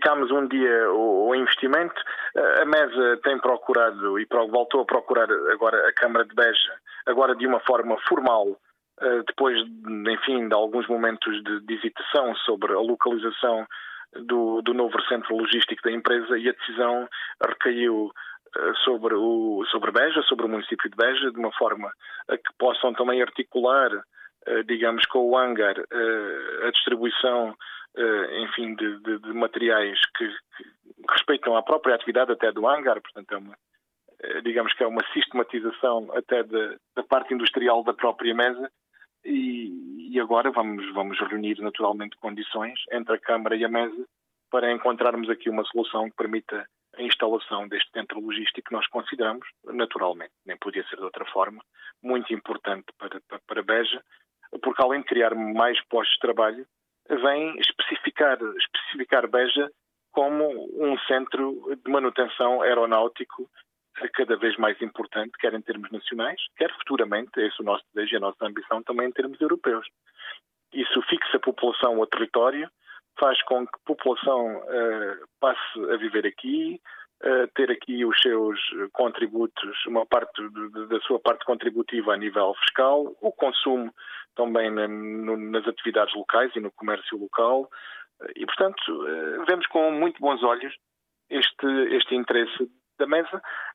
dedicámos um dia ao investimento. A Mesa tem procurado e voltou a procurar agora a Câmara de Beja, agora de uma forma formal, depois, enfim, de alguns momentos de hesitação sobre a localização do novo centro logístico da empresa, e a decisão recaiu sobre Beja, sobre o município de Beja, de uma forma a que possam também articular, digamos, com o hangar, a distribuição, enfim, de materiais que respeitam a própria atividade até do hangar. Portanto, digamos que é uma sistematização até da parte industrial da própria Mesa, e agora vamos reunir naturalmente condições entre a Câmara e a Mesa para encontrarmos aqui uma solução que permita a instalação deste centro logístico que nós consideramos, naturalmente, nem podia ser de outra forma, muito importante para Beja, porque além de criar mais postos de trabalho, vem especificar Beja como um centro de manutenção aeronáutico cada vez mais importante, quer em termos nacionais, quer futuramente, esse é o nosso desejo e a nossa ambição também em termos europeus. Isso fixa a população ao território, faz com que a população passe a viver aqui, ter aqui os seus contributos, uma parte da sua parte contributiva a nível fiscal, o consumo também nas atividades locais e no comércio local, e, portanto, vemos com muito bons olhos este interesse da Mesa,